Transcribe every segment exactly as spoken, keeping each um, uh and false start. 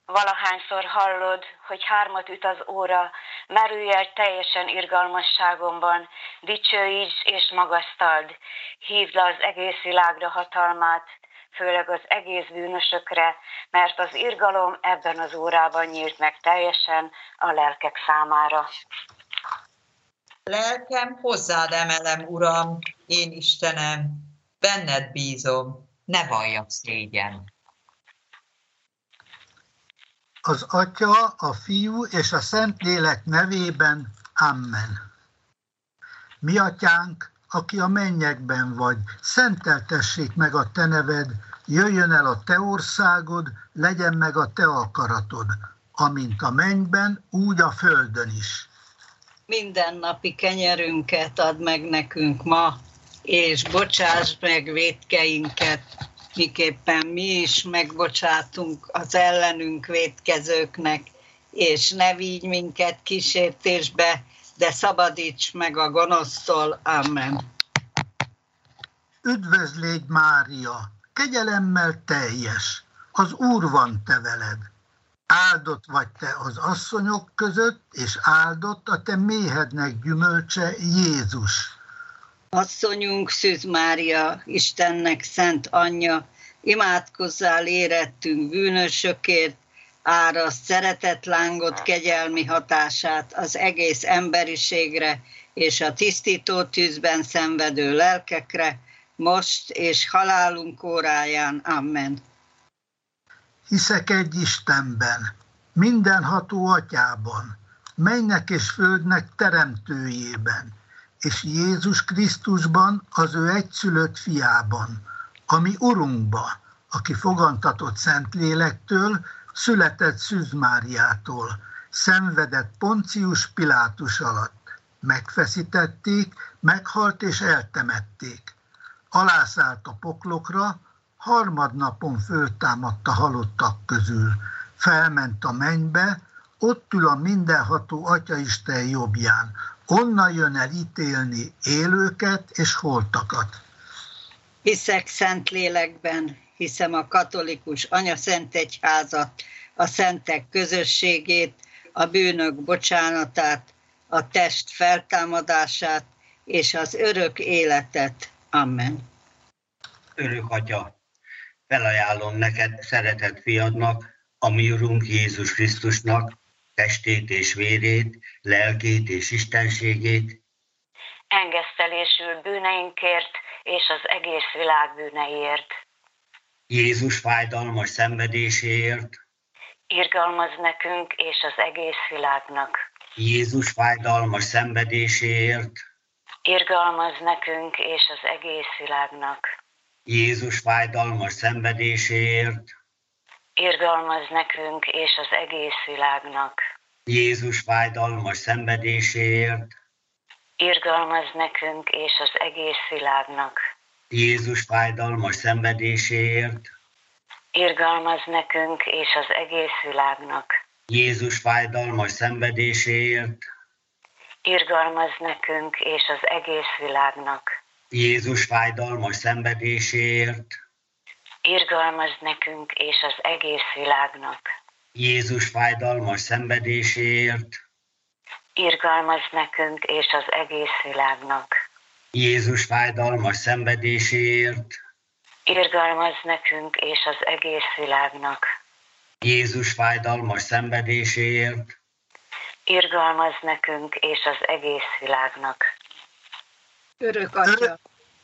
Valahányszor hallod, hogy hármat üt az óra, merülj el teljesen irgalmasságomban, dicsőítsd és magasztald, hívd le az egész világra hatalmát, főleg az egész bűnösökre, mert az irgalom ebben az órában nyílt meg teljesen a lelkek számára. Lelkem hozzád emelem, Uram, én Istenem, benned bízom, ne valljak szégyen. Az Atya, a Fiú és a Szentlélek nevében. Amen. Mi Atyánk, aki a mennyekben vagy, szenteltessék meg a te neved, jöjjön el a te országod, legyen meg a te akaratod, amint a mennyben, úgy a földön is. Mindennapi kenyerünket add meg nekünk ma, és bocsásd meg vétkeinket, miképpen mi is megbocsátunk az ellenünk vétkezőknek, és ne vigy minket kísértésbe, de szabadíts meg a gonosztól. Amen. Üdvözlégy Mária, kegyelemmel teljes, az Úr van te veled. Áldott vagy te az asszonyok között, és áldott a te méhednek gyümölcse, Jézus. Asszonyunk, Szűz Mária, Istennek szent anyja, imádkozzál érettünk bűnösökért, áraszt szeretetlángot, kegyelmi hatását az egész emberiségre és a tisztító tűzben szenvedő lelkekre, most és halálunk óráján. Amen. Hiszek egy Istenben, mindenható Atyában, mennynek és földnek teremtőjében, és Jézus Krisztusban, az ő egyszülött fiában, ami Urunkba, aki fogantatott Szentlélektől, született Szűz Máriától, szenvedett Poncius Pilátus alatt. Megfeszítették, meghalt és eltemették. Alászállt a poklokra, harmadnapon föltámadt a halottak közül. Felment a mennybe, ott ül a mindenható Atyaisten jobbján. Onnan jön el ítélni élőket és holtakat. Hiszek Szentlélekben, hiszem a katolikus anyaszentegyházat, a szentek közösségét, a bűnök bocsánatát, a test feltámadását és az örök életet. Amen. Örök Atya, felajánlom neked szeretett fiadnak, a mi Urunk Jézus Krisztusnak, testét és vérét, lelkét és istenségét, Engesztelésül bűneinkért és az egész világ bűneiért. Jézus fájdalmas szenvedéséért, Irgalmazz nekünk és az egész világnak. Jézus fájdalmas szenvedéséért, Irgalmazz nekünk és az egész világnak. Jézus fájdalmas szenvedéséért, Irgalmazz nekünk és az egész világnak. Jézus fájdalmas szenvedéséért, Irgalmazz nekünk és az egész világnak. Jézus fájdalmas szenvedéséért, Irgalmazz nekünk és az egész világnak. Jézus fájdalmas szenvedéséért, Irgalmazz nekünk és az egész világnak. Jézus fájdalmas szenvedéséért, Irgalmazz nekünk és az egész világnak. Jézus fájdalmas szenvedéséért, Irgalmazz nekünk és az egész világnak. Jézus fájdalmas szenvedéséért, Irgalmazz nekünk és az egész világnak. Jézus fájdalmas szenvedéséért, Irgalmazz nekünk és az egész világnak. Örök Atya,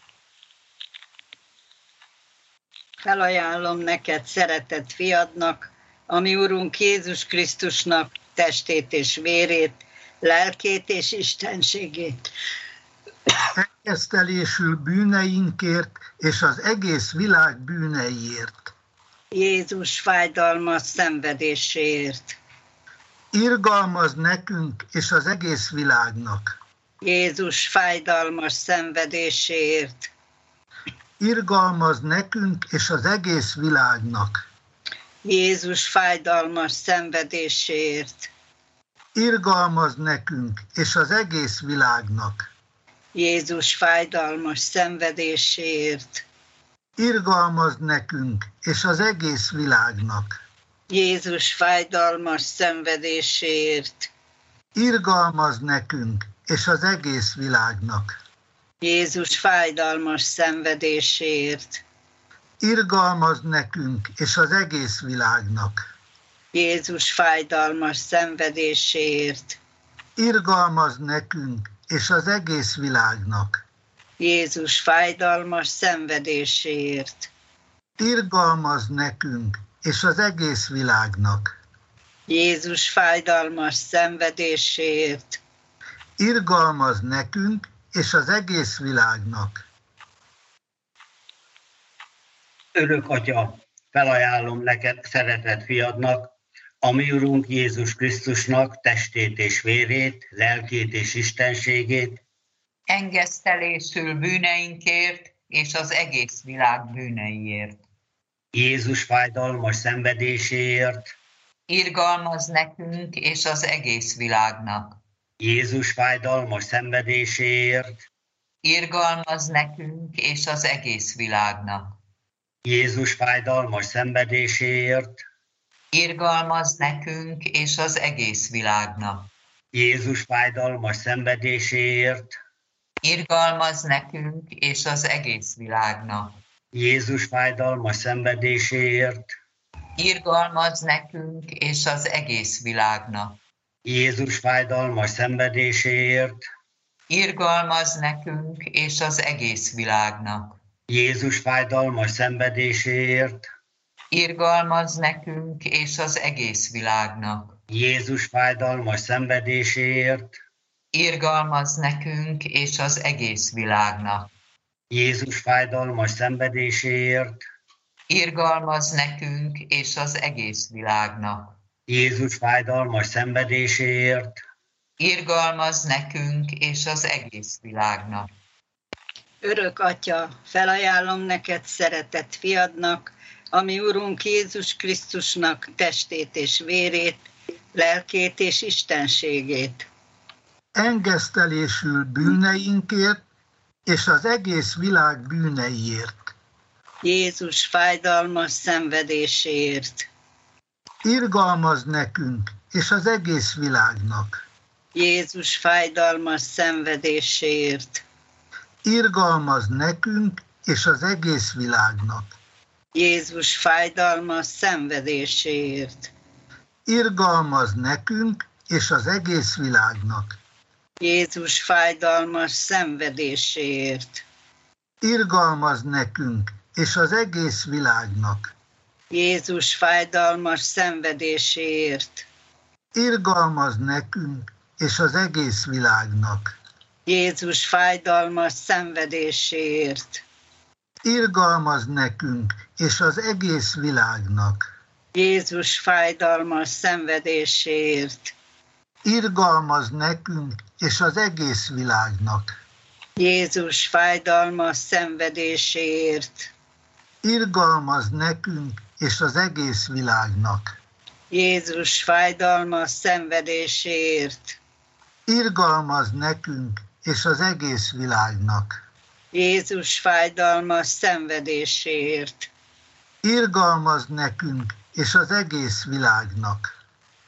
felajánlom neked szeretett fiadnak, a mi Urunk Jézus Krisztusnak testét és vérét, lelkét és istenségét. Engesztelésül bűneinkért és az egész világ bűneiért. Jézus fájdalmas szenvedéséért. Irgalmazz nekünk és az egész világnak. Jézus fájdalmas szenvedéséért. Irgalmazz nekünk és az egész világnak. Jézus fájdalmas szenvedéséért. Irgalmazz nekünk és az egész világnak. Jézus fájdalmas szenvedéséért. Irgalmazz nekünk és az egész világnak. Jézus fájdalmas szenvedéséért. Irgalmaz nekünk és az egész világnak. Jézus fájdalmas szenvedéséért. Irgalmaz nekünk és az egész világnak. Jézus fájdalmas szenvedéséért. Irgalmaz nekünk és az egész világnak. Jézus fájdalmas szenvedéséért. Irgalmaz nekünk és az egész világnak. Jézus fájdalmas szenvedéséért. Irgalmaz nekünk és az egész világnak. Örök Atya, felajánlom neked szeretett fiadnak, a mi Urunk Jézus Krisztusnak testét és vérét, lelkét és istenségét, engesztelésül bűneinkért és az egész világ bűneiért. Jézus fájdalmas szenvedéséért, Irgalmaz nekünk és az egész világnak. Jézus fájdalmas szenvedéséért, Irgalmaz nekünk és az egész világnak. Jézus fájdalmas szenvedéséért, Irgalmaz nekünk és az egész világnak. Jézus fájdalmas szenvedéséért, Irgalmaz nekünk és az egész világnak. Jézus fájdalmas szenvedéséért, Irgalmaz nekünk és az egész világnak. Jézus fájdalmas szenvedéséért, Irgalmaz nekünk és az egész világnak. Jézus fájdalmas szenvedéséért, Irgalmaz nekünk és az egész világnak. Jézus fájdalmas szenvedéséért, Irgalmaz nekünk és az egész világnak. Jézus fájdalmas szenvedéséért, Irgalmaz nekünk és az egész világnak. Jézus fájdalmas szenvedéséért, Irgalmaz nekünk és az egész világnak. Örök Atya, felajánlom neked szeretett fiadnak, a mi Urunk Jézus Krisztusnak testét és vérét, lelkét és istenségét. Engesztelésül bűneinkért és az egész világ bűneiért. Jézus fájdalmas szenvedéséért. Irgalmaz nekünk és az egész világnak. Jézus fájdalmas szenvedéséért. Irgalmaz nekünk és az egész világnak. Jézus fájdalmas szenvedéséért. Irgalmaz nekünk és az egész világnak. Jézus fájdalmas szenvedéséért. Irgalmaz nekünk és az egész világnak. Jézus fájdalmas szenvedéséért. Irgalmaz nekünk és az egész világnak. Jézus fájdalmas szenvedéséért. Irgalmaz nekünk és az egész világnak. Jézus fájdalmas szenvedéséért. Irgalmaz nekünk és az egész világnak. Jézus fájdalmas szenvedéséért. Irgalmaz nekünk és az egész világnak. Jézus fájdalmas szenvedéséért. Irgalmaz nekünk és az egész világnak. Jézus fájdalmas szenvedéséért. Irgalmaz nekünk és az egész világnak.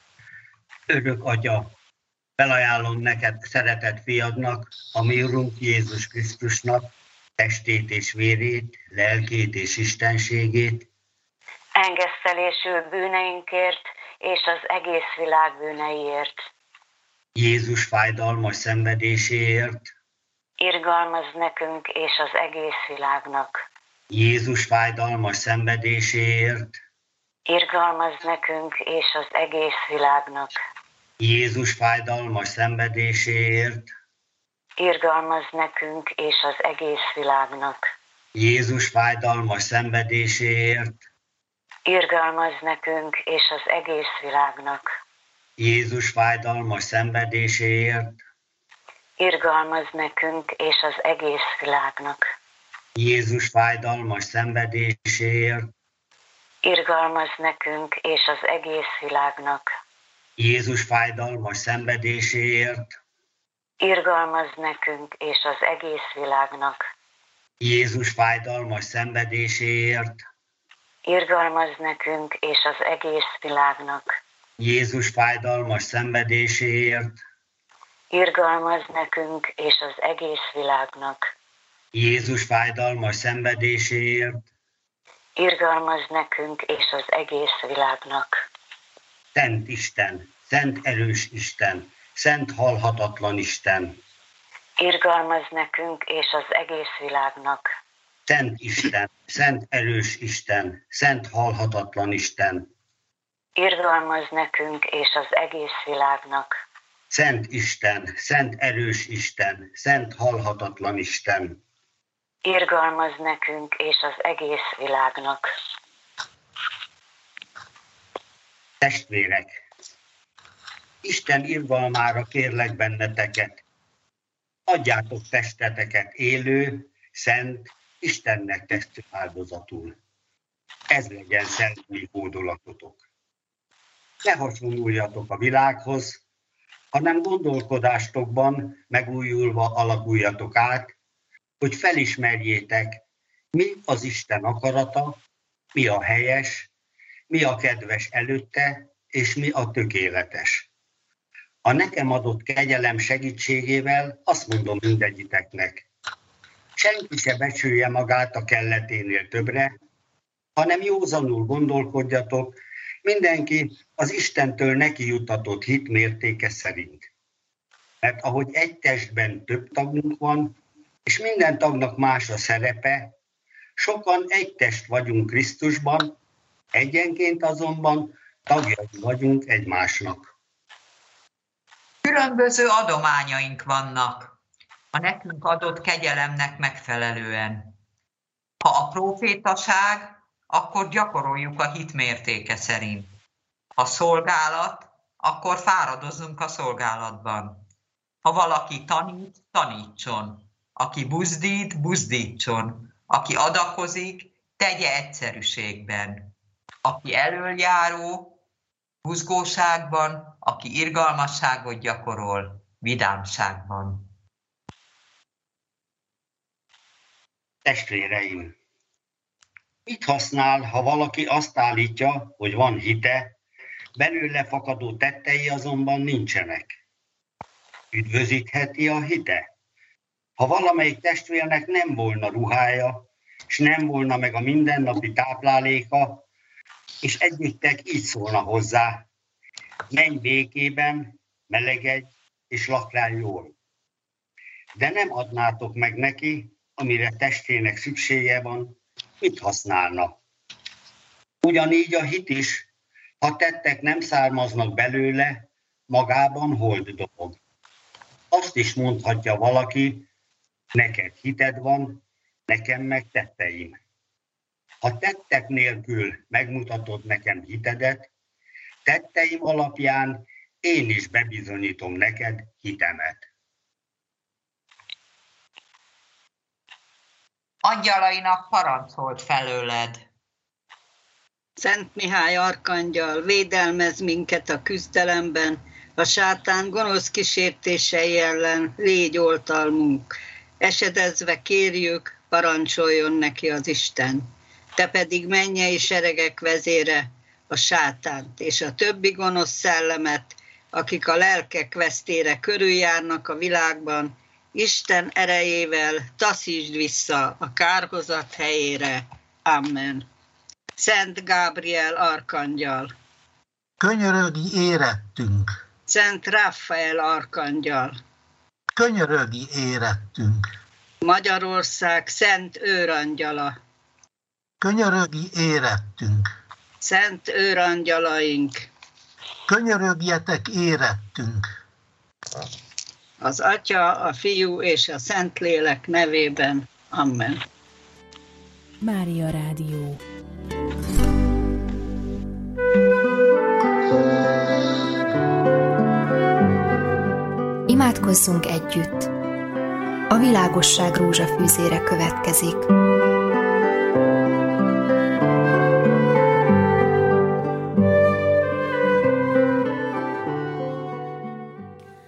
Örök Atya, felajánlom neked szeretett fiadnak, a mi Urunk Jézus Krisztusnak testét és vérét, lelkét és istenségét, engesztelésül bűneinkért és az egész világ bűneiért. Jézus fájdalmas szenvedéséért, Irgalmaz nekünk és az egész világnak. Jézus fájdalmas szenvedéséért, Irgalmaz nekünk és az egész világnak. Jézus fájdalmas szenvedéséért, Irgalmaz nekünk és az egész világnak. Jézus fájdalmas szenvedéséért, Irgalmaz nekünk és az egész világnak. Jézus fájdalmas szenvedéséért, Irgalmaz nekünk és az egész világnak. Jézus fájdalmas szenvedéséért, Irgalmaz nekünk és az egész világnak. Jézus fájdalmas szenvedéséért, Irgalmaz nekünk és az egész világnak. Jézus fájdalmas szenvedéséért, irgalmazz nekünk és az egész világnak. Jézus fájdalmas szenvedéséért, Irgalmazz nekünk és az egész világnak. Jézus fájdalmas szenvedéséért, Irgalmazz nekünk és az egész világnak. Szent Isten, szent erős Isten, szent halhatatlan Isten, Irgalmazz nekünk és az egész világnak. Szent Isten, szent erős Isten, szent halhatatlan Isten, Irgalmazz nekünk és az egész világnak. Szent Isten, szent erős Isten, szent halhatatlan Isten, Irgalmazz nekünk és az egész világnak. Testvérek, Isten irgalmára kérlek benneteket, adjátok testeteket élő, szent, Istennek testő áldozatul. Ez legyen szellemi hódolatotok. Ne hasonluljatok a világhoz, hanem gondolkodástokban megújulva alakuljatok át, hogy felismerjétek, mi az Isten akarata, mi a helyes, mi a kedves előtte, és mi a tökéletes. A nekem adott kegyelem segítségével azt mondom mindegyiteknek, senki se becsülje magát a kelleténél többre, hanem józanul gondolkodjatok, mindenki az Istentől neki juttatott hit mértéke szerint. Mert ahogy egy testben több tagunk van, és minden tagnak más a szerepe, sokan egy test vagyunk Krisztusban, egyenként azonban tagjai vagyunk egymásnak. Különböző adományaink vannak, a nekünk adott kegyelemnek megfelelően. Ha a prófétaság, akkor gyakoroljuk a hit mértéke szerint. Ha szolgálat, akkor fáradozzunk a szolgálatban. Ha valaki tanít, tanítson. Aki buzdít, buzdítson. Aki adakozik, tegye egyszerűségben. Aki elöljáró, buzgóságban, aki irgalmasságot gyakorol, vidámságban. Testvéreim, mit használ, ha valaki azt állítja, hogy van hite, belőle fakadó tettei azonban nincsenek? Üdvözítheti a hite? Ha valamelyik testvérnek nem volna ruhája, és nem volna meg a mindennapi tápláléka, és egyiktek így szólna hozzá, menj békében, melegedj, és lakrál jól. De nem adnátok meg neki, amire testvének szüksége van, mit használna? Ugyanígy a hit is, ha tettek nem származnak belőle, magában hold dolog. Azt is mondhatja valaki, neked hited van, nekem meg tetteim. Ha tettek nélkül megmutatod nekem hitedet, tetteim alapján én is bebizonyítom neked hitemet. Angyalainak parancsolt felőled. Szent Mihály arkangyal, védelmez minket a küzdelemben, a sátán gonosz kísértései ellen légy oltalmunk. Esedezve kérjük, parancsoljon neki az Isten. Te pedig mennyei seregek vezére, a sátánt és a többi gonosz szellemet, akik a lelkek vesztére körüljárnak a világban, Isten erejével taszítsd vissza a kárhozat helyére. Amen. Szent Gábriel arkangyal, Könyörögi érettünk, Szent Ráfael arkangyal, könyörögi érettünk, Magyarország szent őrangyala, könyörögi érettünk, szent őrangyalaink, könyörögjetek érettünk. az Atya, a Fiú és a Szentlélek nevében. Amen. Mária Rádió. Imádkozzunk együtt. A világosság rózsafűzére következik.